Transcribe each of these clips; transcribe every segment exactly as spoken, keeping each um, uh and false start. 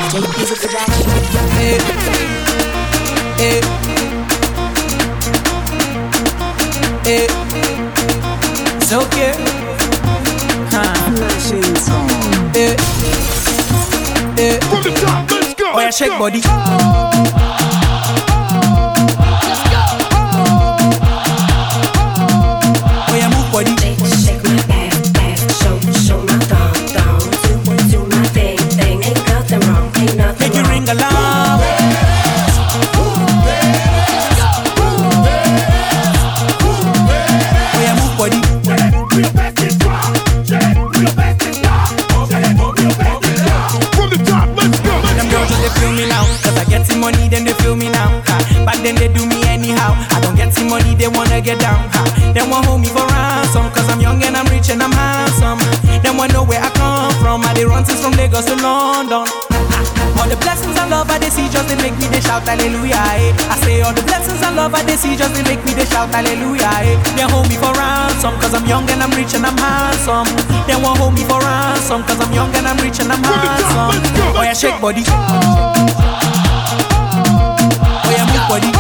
Music production. Hey, hey, hey. It's okay. Huh. Hey, hey. From the top, let's go. Oh yeah, shake body. Oh yeah, move body. Shake my ass, ass, show, show my thong, thong. Do, do my thing, thing. Ain't nothing wrong, ain't nothing Make you wrong. ring alarm. Oh yeah, move body. From the top, let's go. Them girls just they feel me now, cause I get some money, then they feel me now. Ha. Back then they do me anyhow. I don't get some money, they wanna get down. Ha. They want hold me for ransom, cause I'm young and I'm rich and I'm handsome. They want know where I come from. I they run since from Lagos to London. Ha. All the blessings and love I they see just they make me they shout hallelujah. Eh. I say all the blessings and love I they see just they make me they shout hallelujah. Eh. They hold me for ransom, cause I'm young and I'm rich and I'm handsome. They want hold me for ransom, cause I'm young and I'm rich and I'm handsome. Oh yeah, shake body. Oh yeah, move body.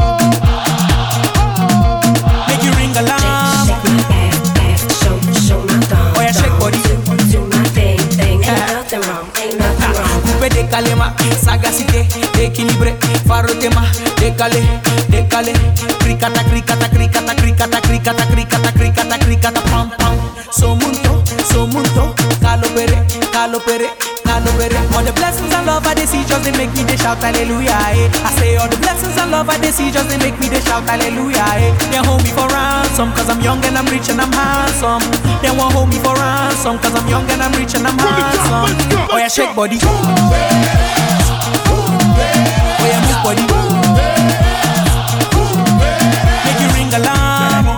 Make you ring alarm. Shake my ass, ass, show, show my thong, Oh yeah, shake thong. body. Do, do my thing, thing. Ain't nothing wrong, ain't nothing wrong. Coupe de calema, sagacité, équilibré, faro tema, décalé, décalé, cricata, cricata, cricata, cricata, cricata, cricata, cricata, cricata, pam pam. So munto, so munto, calo pere, calo pere, calo pere. All the blessings and love I they see just they make me they shout hallelujah. Eh. I say all the blessings and love I they see just they make me they shout hallelujah. Eh. They hold me for ransom, cause I'm young and I'm rich and I'm handsome. They won't hold me for ransom, cause I'm young and I'm rich and I'm handsome. Oh yeah, shake body. Oh yeah, move body. Make you ring alarm.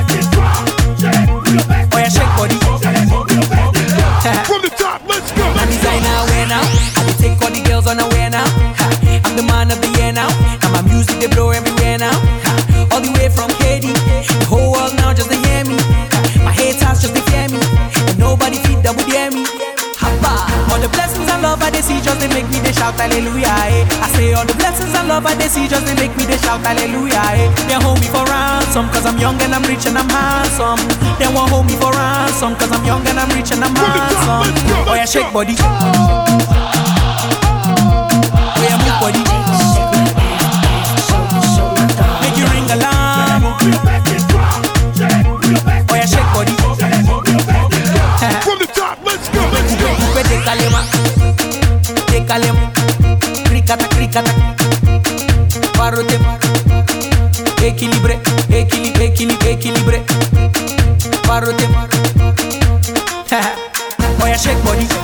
Oh yeah, shake body. From the top, let's go. I'm designer wear now. I dey take all the girls on a wear now. Ha. I'm the man of the year now. And my music they blow everywhere now. Ha. All the way from K D, the whole world now just to hear me. Ha. My haters just to fear me, and nobody feed double dare me. Haba. All the blessings and love I they see just they make me they shout hallelujah. Eh. I say all the blessings and love I they see just they make me they shout hallelujah. Eh. They hold me for ransom, cause I'm young and I'm rich and I'm handsome. They won't hold me for ransom, cause I'm young and I'm rich and I'm handsome. Oh yeah, shake body. Oh yeah, move body. Shake my ass, ass, show, show my thong. Make you ring alarm. Oh yeah, shake body. From the top, let's go. Let's go. Coupe de calema, de calema, cricata, cricata, faro tema, équilibré, équilibré, équilibré, équilibré, faro tema. Oh yeah, shake body.